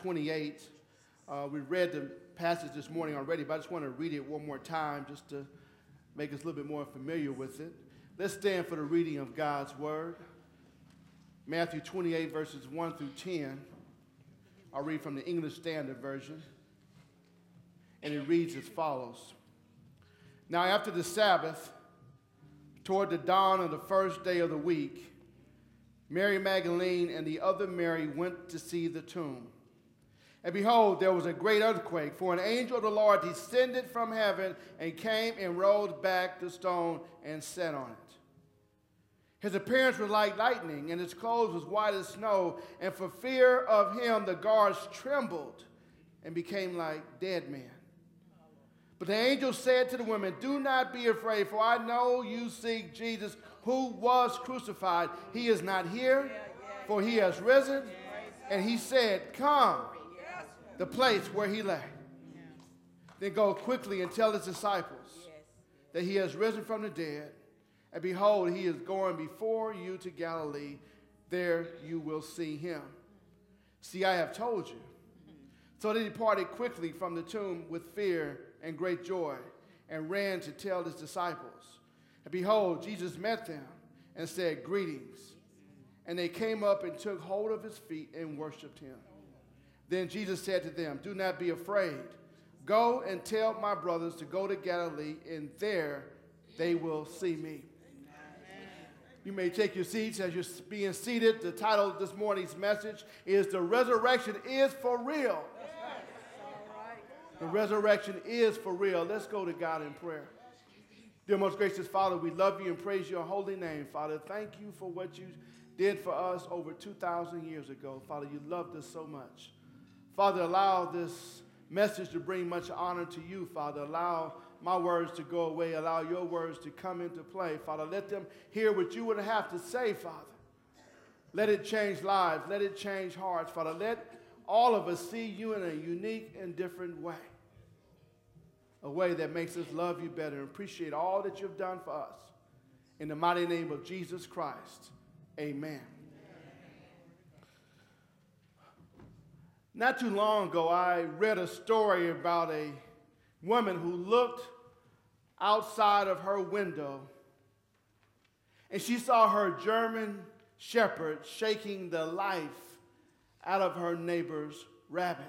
28. We read the passage this morning already, but I just want to read it one more time just to make us a little bit more familiar with it. Let's stand for the reading of God's word. Matthew 28, verses 1 through 10. I'll read from the English Standard Version. And it reads as follows. Now after the Sabbath, toward the dawn of the first day of the week, Mary Magdalene and the other Mary went to see the tomb. And behold, there was a great earthquake, for an angel of the Lord descended from heaven and came and rolled back the stone and sat on it. His appearance was like lightning, and his clothes was white as snow, and for fear of him the guards trembled and became like dead men. But the angel said to the women, "Do not be afraid, for I know you seek Jesus, who was crucified. He is not here, for he has risen." And he said, "Come, the place where he lay. Then go quickly and tell his disciples that he has risen from the dead. And behold, he is going before you to Galilee. There you will see him. See, I have told you." So they departed quickly from the tomb with fear and great joy, and ran to tell his disciples. And behold, Jesus met them and said, "Greetings." And they came up and took hold of his feet and worshiped him. Then Jesus said to them, "Do not be afraid. Go and tell my brothers to go to Galilee, and there they will see me." You may take your seats as you're being seated. The title of this morning's message is "The Resurrection is for Real." The resurrection is for real. Let's go to God in prayer. Dear most gracious Father, we love you and praise your holy name, Father. Thank you for what you did for us over 2,000 years ago. Father, you loved us so much. Father, allow this message to bring much honor to you, Father. Allow my words to go away. Allow your words to come into play. Father, let them hear what you would have to say, Father. Let it change lives. Let it change hearts, Father. Let all of us see you in a unique and different way. A way that makes us love you better and appreciate all that you've done for us. In the mighty name of Jesus Christ, amen. Not too long ago, I read a story about a woman who looked outside of her window and she saw her German shepherd shaking the life out of her neighbor's rabbit.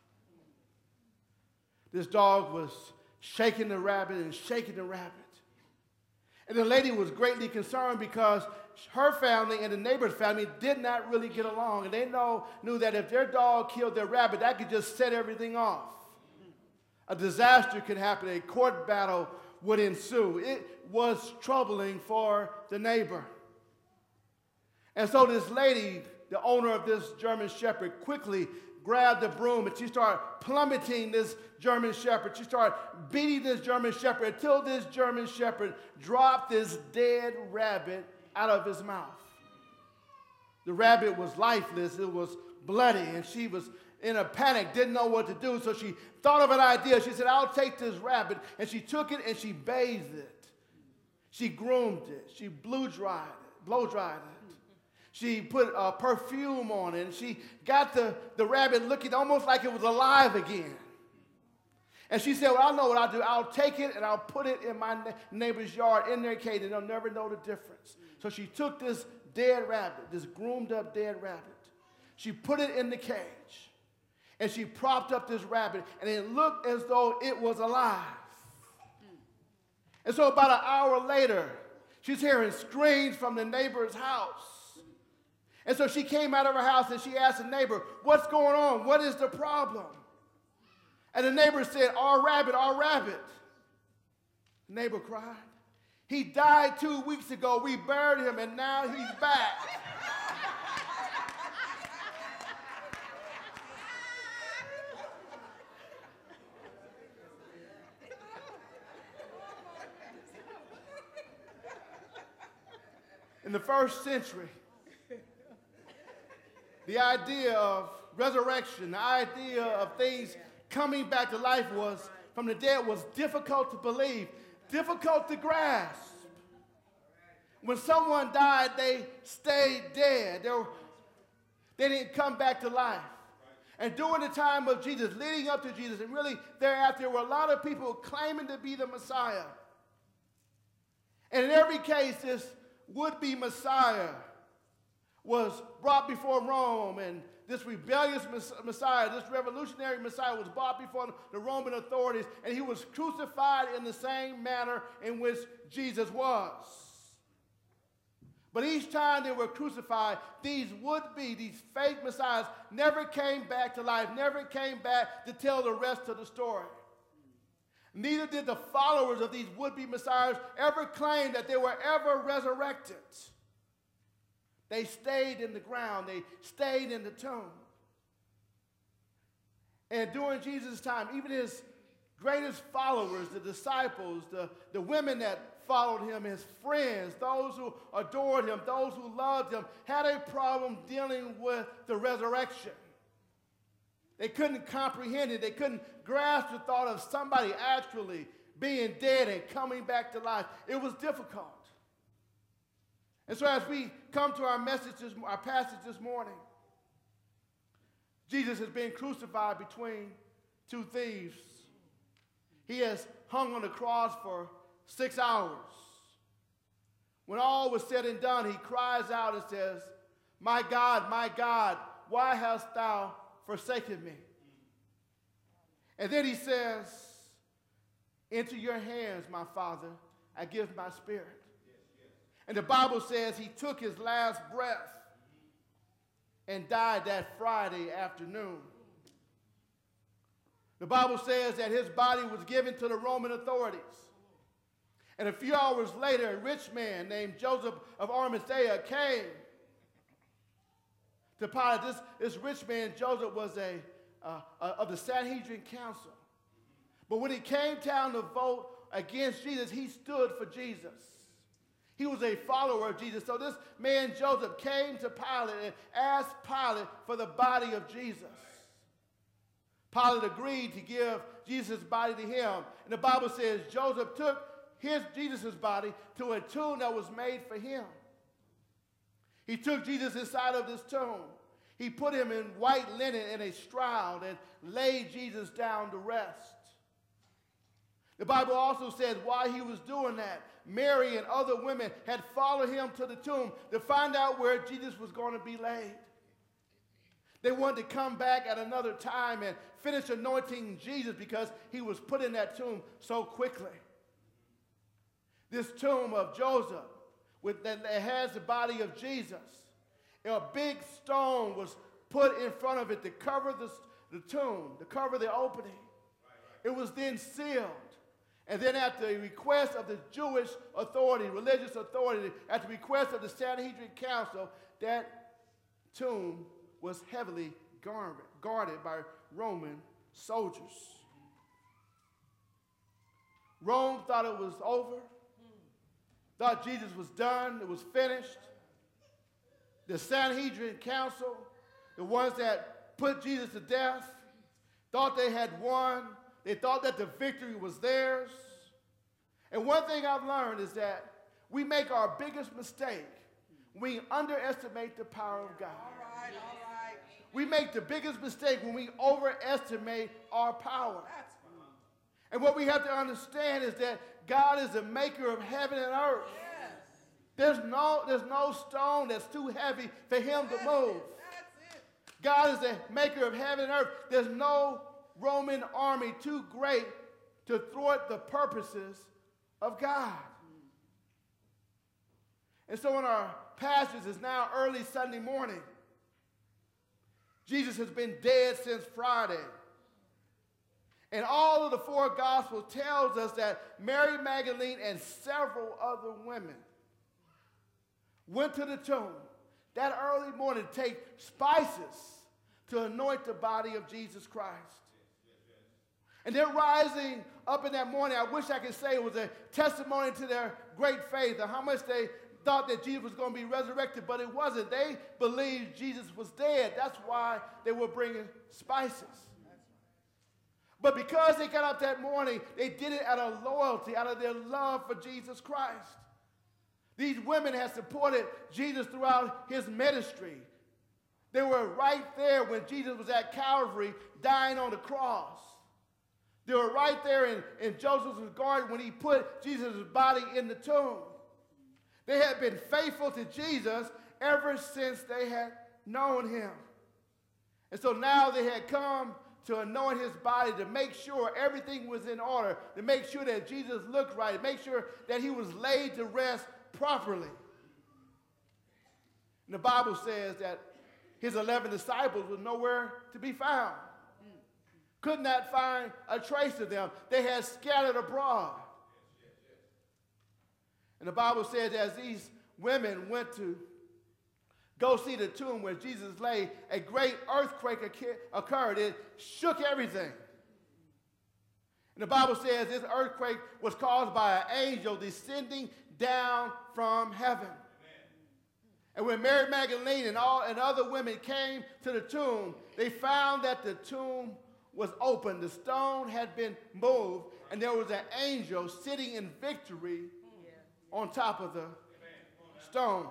This dog was shaking the rabbit and shaking the rabbit. And the lady was greatly concerned because her family and the neighbor's family did not really get along. And they knew that if their dog killed their rabbit, that could just set everything off. A disaster could happen. A court battle would ensue. It was troubling for the neighbor. And so this lady, the owner of this German shepherd, quickly grabbed the broom and she started plummeting this German shepherd. She started beating this German shepherd until this German shepherd dropped this dead rabbit out of his mouth. The rabbit was lifeless. It was bloody, and she was in a panic, didn't know what to do. So she thought of an idea. She said, "I'll take this rabbit," and she took it and she bathed it. She groomed it. She blow dried it. She put perfume on it, and she got the rabbit looking almost like it was alive again. And she said, "Well, I know what I'll do. I'll take it and I'll put it in my neighbor's yard in their cage, and they'll never know the difference." So she took this dead rabbit, this groomed up dead rabbit. She put it in the cage, and she propped up this rabbit, and it looked as though it was alive. And so about an hour later, she's hearing screams from the neighbor's house. And so she came out of her house and she asked the neighbor, "What's going on? What is the problem?" And the neighbor said, our rabbit. The neighbor cried. "He died 2 weeks ago. We buried him and now he's back." In the first century, the idea of resurrection, the idea of things coming back to life from the dead was difficult to believe, difficult to grasp. When someone died, they stayed dead. They didn't come back to life. And during the time of Jesus, leading up to Jesus, and really thereafter, there were a lot of people claiming to be the Messiah. And in every case, this would-be Messiah was brought before Rome, and this rebellious Messiah, this revolutionary Messiah was brought before the Roman authorities, and he was crucified in the same manner in which Jesus was. But each time they were crucified, these would-be, these fake messiahs, never came back to life, never came back to tell the rest of the story. Neither did the followers of these would-be messiahs ever claim that they were ever resurrected. They stayed in the ground. They stayed in the tomb. And during Jesus' time, even his greatest followers, the disciples, the women that followed him, his friends, those who adored him, those who loved him, had a problem dealing with the resurrection. They couldn't comprehend it. They couldn't grasp the thought of somebody actually being dead and coming back to life. It was difficult. And so as we come to our passage this morning, Jesus has been crucified between two thieves. He has hung on the cross for 6 hours. When all was said and done, he cries out and says, my God, why hast thou forsaken me? And then he says, into your hands, my Father, I give my spirit. And the Bible says he took his last breath and died that Friday afternoon. The Bible says that his body was given to the Roman authorities. And a few hours later, a rich man named Joseph of Arimathea came to Pilate. This rich man, Joseph, was of the Sanhedrin Council. But when it came time to vote against Jesus, he stood for Jesus. He was a follower of Jesus. So this man, Joseph, came to Pilate and asked Pilate for the body of Jesus. Pilate agreed to give Jesus' body to him. And the Bible says Joseph took Jesus' body to a tomb that was made for him. He took Jesus inside of this tomb. He put him in white linen and a shroud and laid Jesus down to rest. The Bible also says while he was doing that, Mary and other women had followed him to the tomb to find out where Jesus was going to be laid. They wanted to come back at another time and finish anointing Jesus because he was put in that tomb so quickly. This tomb of Joseph that has the body of Jesus, a big stone was put in front of it to cover the tomb, to cover the opening. It was then sealed. And then at the request of the Jewish authority, religious authority, at the request of the Sanhedrin Council, that tomb was heavily guarded by Roman soldiers. Rome thought it was over, thought Jesus was done, it was finished. The Sanhedrin Council, the ones that put Jesus to death, thought they had won. They thought that the victory was theirs. And one thing I've learned is that we make our biggest mistake when we underestimate the power of God. All right. We make the biggest mistake when we overestimate our power. And what we have to understand is that God is the maker of heaven and earth. There's no stone that's too heavy for him to move. God is the maker of heaven and earth. There's no Roman army too great to thwart the purposes of God. And so in our passage is now early Sunday morning. Jesus has been dead since Friday. And all of the four Gospels tells us that Mary Magdalene and several other women went to the tomb that early morning to take spices to anoint the body of Jesus Christ. And they're rising up in that morning. I wish I could say it was a testimony to their great faith and how much they thought that Jesus was going to be resurrected, but it wasn't. They believed Jesus was dead. That's why they were bringing spices. But because they got up that morning, they did it out of loyalty, out of their love for Jesus Christ. These women had supported Jesus throughout his ministry. They were right there when Jesus was at Calvary dying on the cross. They were right there in Joseph's garden when he put Jesus' body in the tomb. They had been faithful to Jesus ever since they had known him. And so now they had come to anoint his body to make sure everything was in order, to make sure that Jesus looked right, to make sure that he was laid to rest properly. And the Bible says that his 11 disciples were nowhere to be found. Could not find a trace of them. They had scattered abroad. And the Bible says as these women went to go see the tomb where Jesus lay, a great earthquake occurred. It shook everything. And the Bible says this earthquake was caused by an angel descending down from heaven. And when Mary Magdalene and other women came to the tomb, they found that the tomb was open. The stone had been moved, and there was an angel sitting in victory on top of the stone.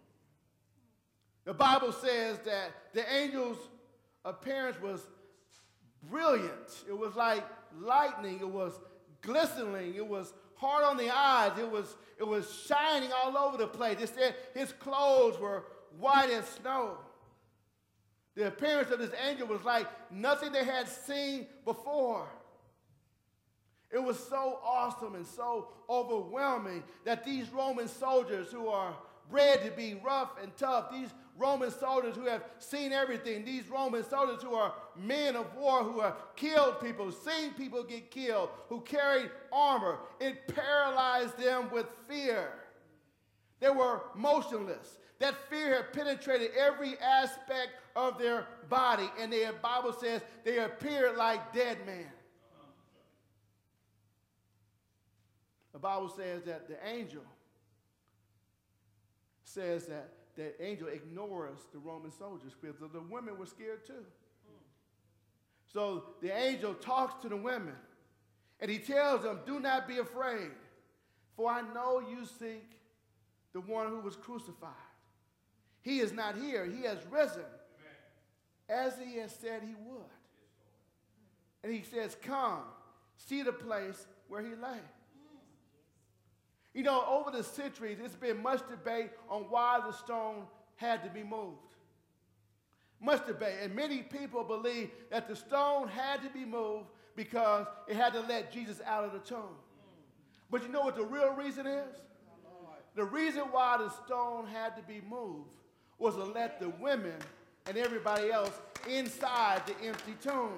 The Bible says that the angel's appearance was brilliant. It was like lightning. It was glistening. It was hard on the eyes. It was shining all over the place. It said his clothes were white as snow. The appearance of this angel was like nothing they had seen before. It was so awesome and so overwhelming that these Roman soldiers who are bred to be rough and tough, these Roman soldiers who have seen everything, these Roman soldiers who are men of war, who have killed people, seen people get killed, who carried armor, it paralyzed them with fear. They were motionless. That fear had penetrated every aspect of their body, and the Bible says they appeared like dead men. The Bible says that the angel says that the angel ignores the Roman soldiers because the women were scared too. So the angel talks to the women, and he tells them, do not be afraid, for I know you seek the one who was crucified. He is not here. He has risen, as he has said he would. And he says, come, see the place where he lay. You know, over the centuries, there's been much debate on why the stone had to be moved. Much debate. And many people believe that the stone had to be moved because it had to let Jesus out of the tomb. But you know what the real reason is? The reason why the stone had to be moved was to let the women and everybody else inside the empty tomb.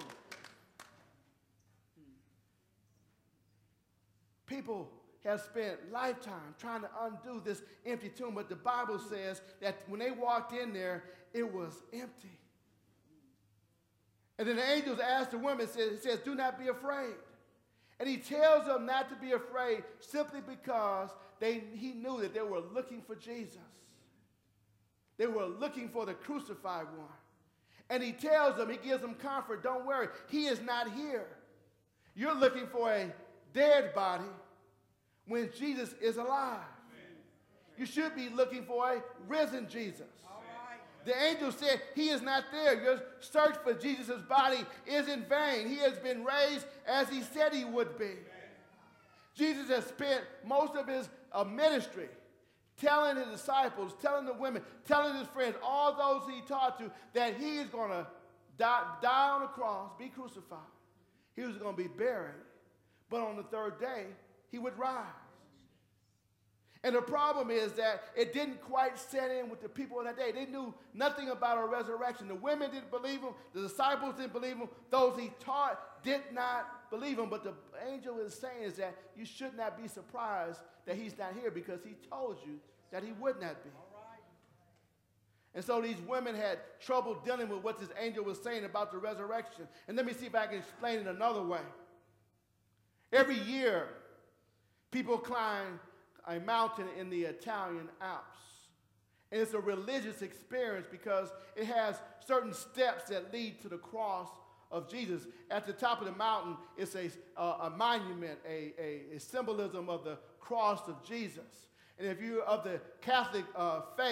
People have spent lifetime trying to undo this empty tomb, but the Bible says that when they walked in there, it was empty. And then the angels asked the women, he says, do not be afraid. And he tells them not to be afraid simply because he knew that they were looking for Jesus. They were looking for the crucified one. And he tells them, he gives them comfort, don't worry, he is not here. You're looking for a dead body when Jesus is alive. Amen. You should be looking for a risen Jesus. Right. The angel said, he is not there. Your search for Jesus' body is in vain. He has been raised as he said he would be. Amen. Jesus has spent most of his ministry telling his disciples, telling the women, telling his friends, all those he taught to, that he is going to die on the cross, be crucified. He was going to be buried. But on the third day, he would rise. And the problem is that it didn't quite set in with the people of that day. They knew nothing about a resurrection. The women didn't believe him. The disciples didn't believe him. Those he taught did not believe him. But the angel is saying is that you should not be surprised that he's not here because he told you that he would not be. And so these women had trouble dealing with what this angel was saying about the resurrection. And let me see if I can explain it another way. Every year, people climb a mountain in the Italian Alps. And it's a religious experience because it has certain steps that lead to the cross of Jesus. At the top of the mountain, it's a monument, a symbolism of the cross of Jesus. And if you're of the Catholic faith,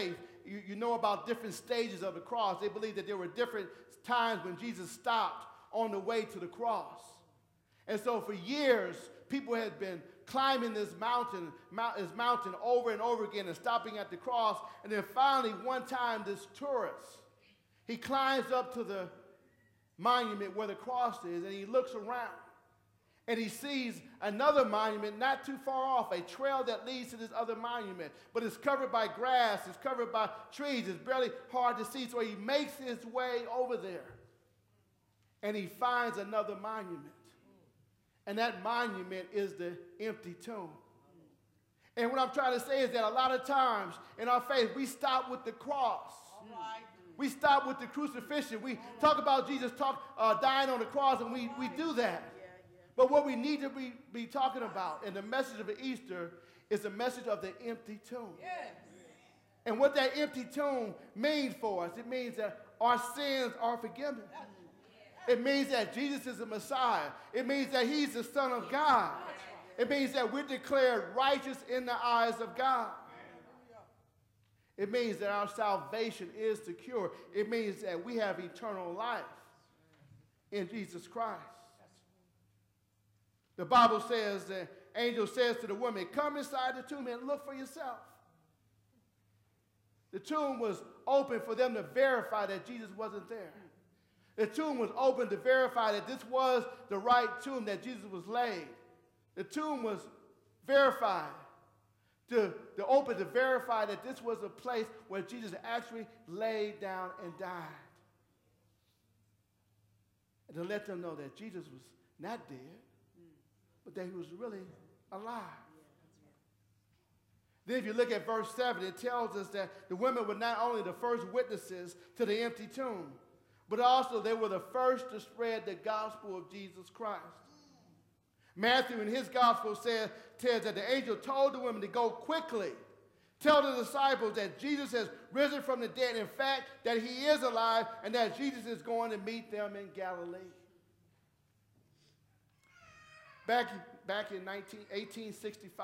you know about different stages of the cross. They believe that there were different times when Jesus stopped on the way to the cross. And so for years, people had been climbing this mountain over and over again and stopping at the cross. And then finally, one time, this tourist, he climbs up to the monument where the cross is, and he looks around. And he sees another monument not too far off, a trail that leads to this other monument. But it's covered by grass, it's covered by trees, it's barely hard to see. So he makes his way over there. And he finds another monument. And that monument is the empty tomb. And what I'm trying to say is that a lot of times in our faith, we stop with the cross. We stop with the crucifixion. We talk about Jesus dying on the cross, and we do that. But what we need to be talking about in the message of Easter is the message of the empty tomb. Yes. And what that empty tomb means for us, it means that our sins are forgiven. It means that Jesus is the Messiah. It means that he's the Son of God. It means that we're declared righteous in the eyes of God. It means that our salvation is secure. It means that we have eternal life in Jesus Christ. The Bible says, the angel says to the woman, come inside the tomb and look for yourself. The tomb was open for them to verify that Jesus wasn't there. The tomb was open to verify that this was the right tomb, that Jesus was laid. The tomb was verified, to open to verify that this was a place where Jesus actually laid down and died. And to let them know that Jesus was not dead, but that he was really alive. Then if you look at verse 7, it tells us that the women were not only the first witnesses to the empty tomb, but also they were the first to spread the gospel of Jesus Christ. Matthew in his gospel tells that the angel told the women to go quickly, tell the disciples that Jesus has risen from the dead, in fact, that he is alive, and that Jesus is going to meet them in Galilee. Back in 1865,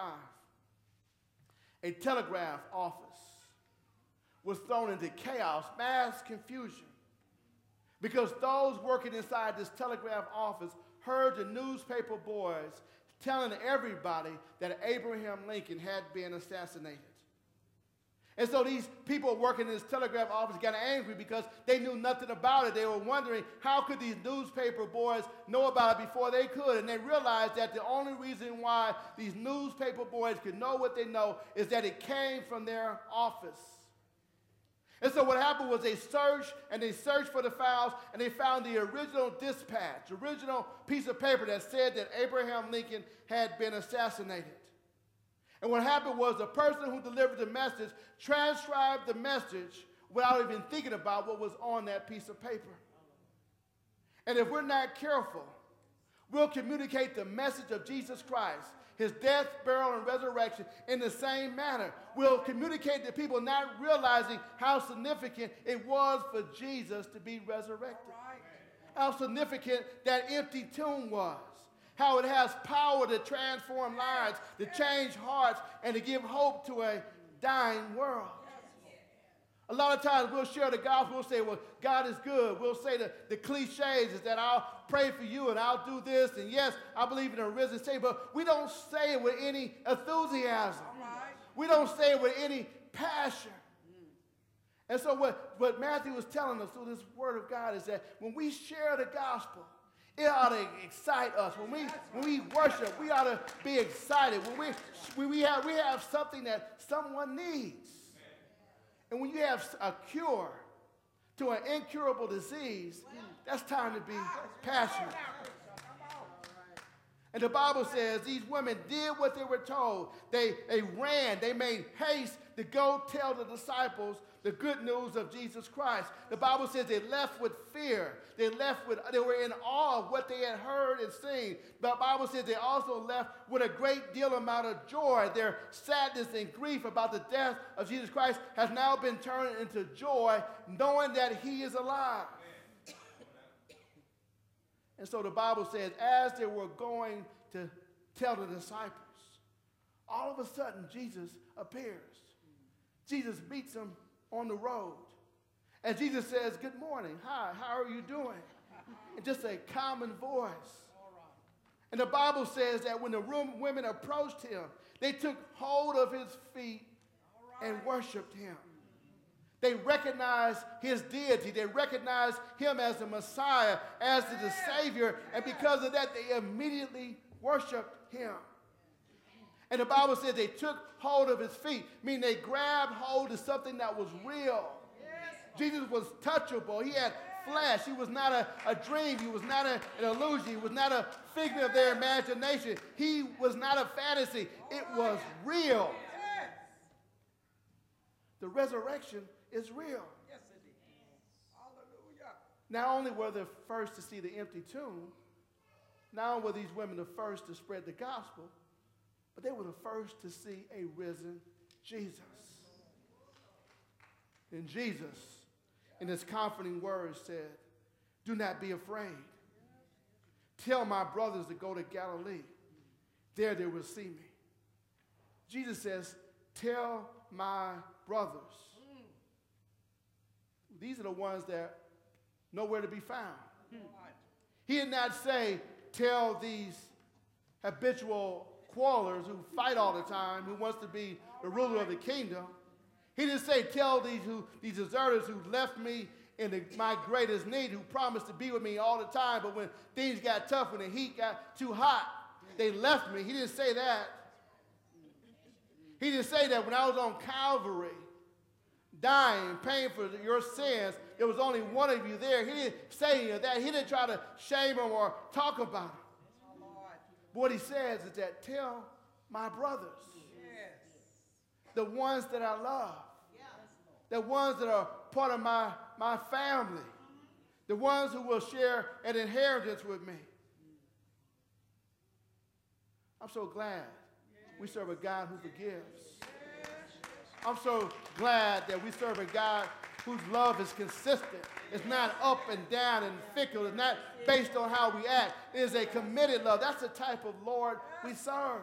a telegraph office was thrown into chaos, mass confusion, because those working inside this telegraph office heard the newspaper boys telling everybody that Abraham Lincoln had been assassinated. And so these people working in this telegraph office got angry because they knew nothing about it. They were wondering, how could these newspaper boys know about it before they could? And they realized that the only reason why these newspaper boys could know what they know is that it came from their office. And so what happened was they searched for the files, and they found the original dispatch, original piece of paper that said that Abraham Lincoln had been assassinated. And what happened was the person who delivered the message transcribed the message without even thinking about what was on that piece of paper. And if we're not careful, we'll communicate the message of Jesus Christ, his death, burial, and resurrection in the same manner. We'll communicate to people not realizing how significant it was for Jesus to be resurrected. How significant that empty tomb was. How it has power to transform lives, to change hearts, and to give hope to a dying world. A lot of times we'll share the gospel, we'll say, well, God is good. We'll say the cliches is that I'll pray for you and I'll do this, and yes, I believe in a risen Savior, but we don't say it with any enthusiasm. We don't say it with any passion. And so what Matthew was telling us through this word of God is that when we share the gospel, it ought to excite us. When we worship, we ought to be excited. When we have something that someone needs. And when you have a cure to an incurable disease, that's time to be passionate. And the Bible says these women did what they were told. They ran. They made haste to go tell the disciples the good news of Jesus Christ. The Bible says they left with fear. They were in awe of what they had heard and seen. The Bible says they also left with a great deal amount of joy. Their sadness and grief about the death of Jesus Christ has now been turned into joy, knowing that he is alive. And so the Bible says, as they were going to tell the disciples, all of a sudden Jesus appears. Jesus meets them on the road. And Jesus says, good morning, hi, how are you doing? In just a common voice. And the Bible says that when the women approached him, they took hold of his feet and worshiped him. They recognized his deity. They recognized him as the Messiah, as the Savior. And because of that, they immediately worshiped him. And the Bible says they took hold of his feet, meaning they grabbed hold of something that was real. Jesus was touchable. He had flesh. He was not a dream. He was not an illusion. He was not a figment of their imagination. He was not a fantasy. It was real. The resurrection is real. Yes, it is. Hallelujah. Not only were they first to see the empty tomb, not only were these women the first to spread the gospel, but they were the first to see a risen Jesus. And Jesus, in his comforting words, said, do not be afraid. Tell my brothers to go to Galilee. There they will see me. Jesus says, tell my brothers. These are the ones that nowhere to be found. He did not say, tell these habitual quarrelers who fight all the time, who wants to be the ruler of the kingdom. He didn't say, tell these deserters who left me in my greatest need, who promised to be with me all the time, but when things got tough, when the heat got too hot, they left me. He didn't say that. He didn't say that when I was on Calvary, dying, paying for your sins, there was only one of you there. He didn't say any of that. He didn't try to shame him or talk about him. But what he says is that tell my brothers, the ones that I love, the ones that are part of my family, the ones who will share an inheritance with me. I'm so glad we serve a God who forgives. I'm so glad that we serve a God whose love is consistent. It's not up and down and fickle. It's not based on how we act. It is a committed love. That's the type of Lord we serve.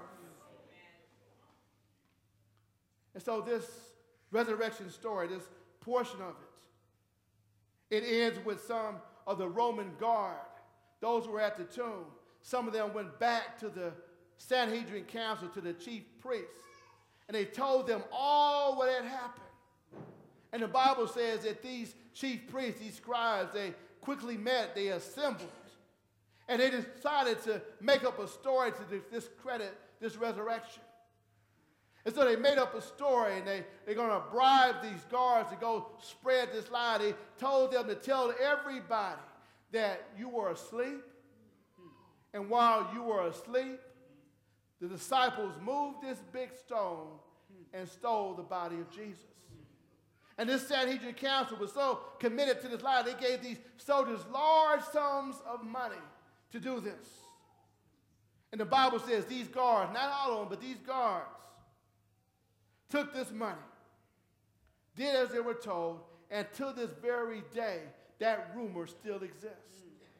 And so this resurrection story, this portion of it ends with some of the Roman guard, those who were at the tomb. Some of them went back to the Sanhedrin council, to the chief priests, and they told them all what had happened. And the Bible says that these chief priests, these scribes, they quickly met, they assembled, and they decided to make up a story to discredit this resurrection. And so they made up a story, and they're going to bribe these guards to go spread this lie. They told them to tell everybody that you were asleep, and while you were asleep, the disciples moved this big stone and stole the body of Jesus. And this Sanhedrin council was so committed to this lie, they gave these soldiers large sums of money to do this. And the Bible says these guards, not all of them, but these guards, took this money, did as they were told, and to this very day, that rumor still exists.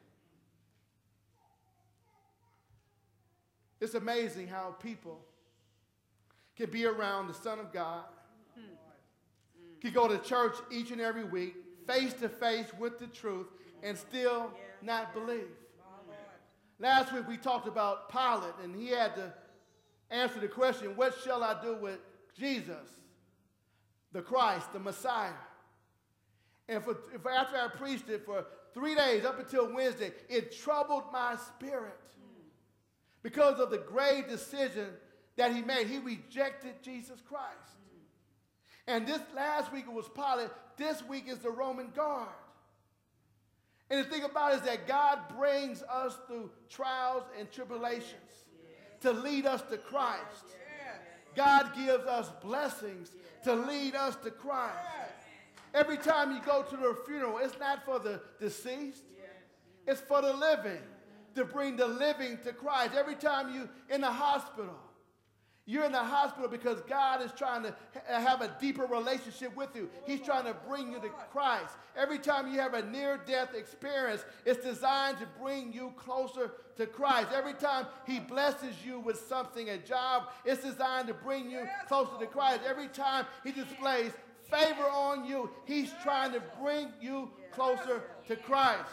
It's amazing how people can be around the Son of God, can go to church each and every week, face to face with the truth, and still not believe. Last week we talked about Pilate, and he had to answer the question, what shall I do with Jesus, the Christ, the Messiah? And after I preached it for 3 days, up until Wednesday, it troubled my spirit because of the grave decision that he made. He rejected Jesus Christ. And this last week it was Pilate. This week is the Roman guard. And the thing about it is that God brings us through trials and tribulations to lead us to Christ. God gives us blessings to lead us to Christ. Every time you go to the funeral, it's not for the deceased. It's for the living, to bring the living to Christ. Every time you're in the hospital, you're in the hospital because God is trying to have a deeper relationship with you. He's trying to bring you to Christ. Every time you have a near-death experience, it's designed to bring you closer to Christ. Every time he blesses you with something, a job, it's designed to bring you closer to Christ. Every time he displays favor on you. He's trying to bring you closer to Christ.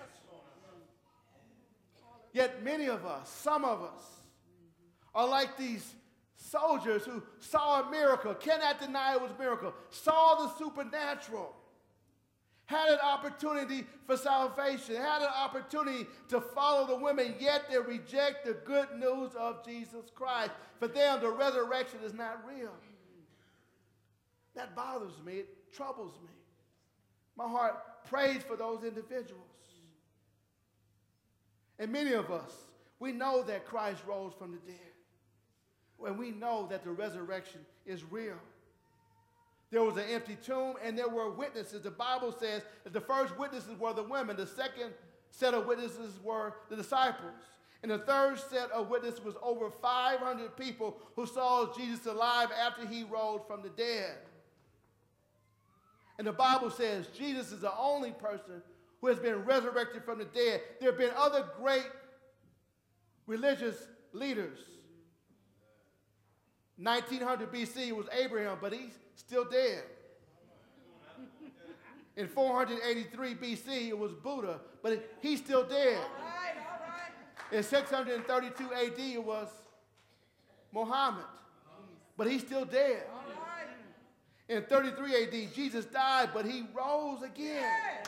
Yet many of us, some of us, are like these soldiers who saw a miracle, cannot deny it was a miracle, saw the supernatural, had an opportunity for salvation, had an opportunity to follow the women, yet they reject the good news of Jesus Christ. For them, the resurrection is not real. That bothers me. It troubles me. My heart prays for those individuals. And many of us, we know that Christ rose from the dead. And we know that the resurrection is real. There was an empty tomb and there were witnesses. The Bible says that the first witnesses were the women. The second set of witnesses were the disciples. And the third set of witnesses was over 500 people who saw Jesus alive after he rose from the dead. And the Bible says Jesus is the only person who has been resurrected from the dead. There have been other great religious leaders. 1900 BC was Abraham, but he's still dead. In 483 BC, it was Buddha, but he's still dead. All right. In 632 AD, it was Muhammad, but he's still dead. All right. In 33 AD, Jesus died, but he rose again. Yes.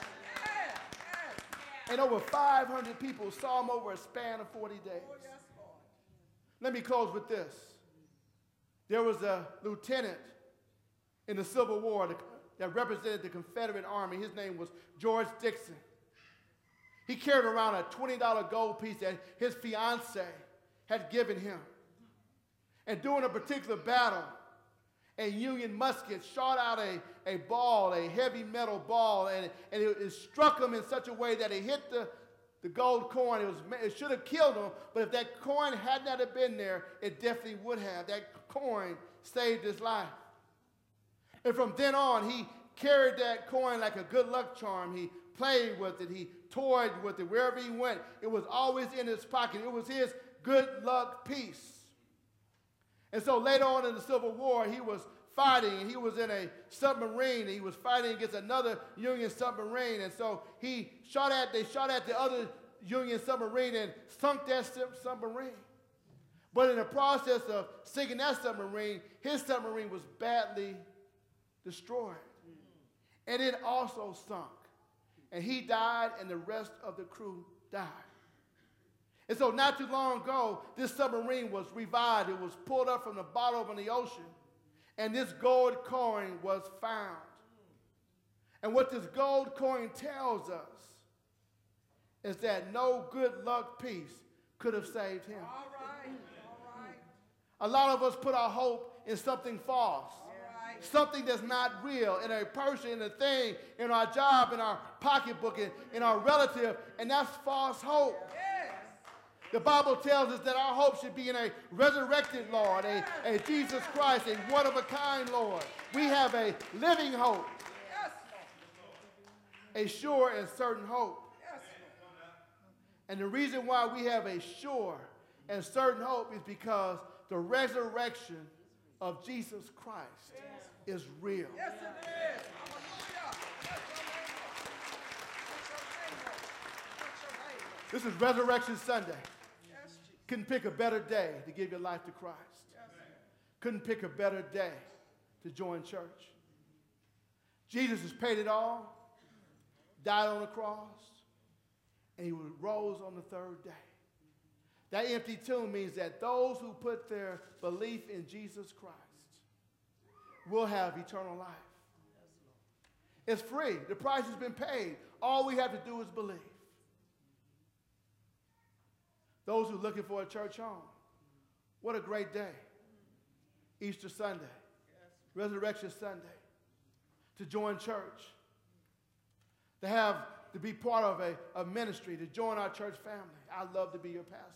And over 500 people saw him over a span of 40 days. Oh, yes, Lord. Let me close with this. There was a lieutenant in the Civil War that represented the Confederate Army. His name was George Dixon. He carried around a $20 gold piece that his fiancée had given him. And during a particular battle, a Union musket shot out a ball, a heavy metal ball, and it struck him in such a way that it hit the gold coin. It should have killed him, but if that coin had not have been there, it definitely would have. That coin saved his life. And from then on, he carried that coin like a good luck charm. He played with it. He toyed with it. Wherever he went, it was always in his pocket. It was his good luck piece. And so later on in the Civil War, he was fighting, and he was in a submarine. He was fighting against another Union submarine. And so they shot at the other Union submarine and sunk that submarine. But in the process of sinking that submarine, his submarine was badly destroyed. And it also sunk. And he died, and the rest of the crew died. And so not too long ago, this submarine was revived. It was pulled up from the bottom of the ocean, and this gold coin was found. And what this gold coin tells us is that no good luck piece could have saved him. All right. All right. A lot of us put our hope in something false. All right. Something that's not real, in a person, in a thing, in our job, in our pocketbook, in our relative, and that's false hope. Yes. The Bible tells us that our hope should be in a resurrected Lord, a Jesus Christ, a one-of-a-kind Lord. We have a living hope, Yes, Lord. a sure and certain hope. Yes, And the reason why we have a sure and certain hope is because the resurrection of Jesus Christ is real. Lord. Yes, it is. Hallelujah. Bless your name, Lord. Bless your name, Lord. This is Resurrection Sunday. Yes, Jesus. Couldn't pick a better day to give your life to Christ. Yes, Couldn't pick a better day to join church. Jesus has paid it all, died on the cross, and he rose on the third day. That empty tomb means that those who put their belief in Jesus Christ will have eternal life. It's free. The price has been paid. All we have to do is believe. Those who are looking for a church home, what a great day. Easter Sunday, Resurrection Sunday, to join church, to be part of a ministry, to join our church family. I'd love to be your pastor.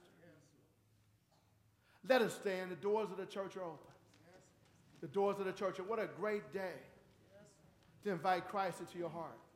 Let us stand. The doors of the church are open. The doors of the church are, what a great day to invite Christ into your heart.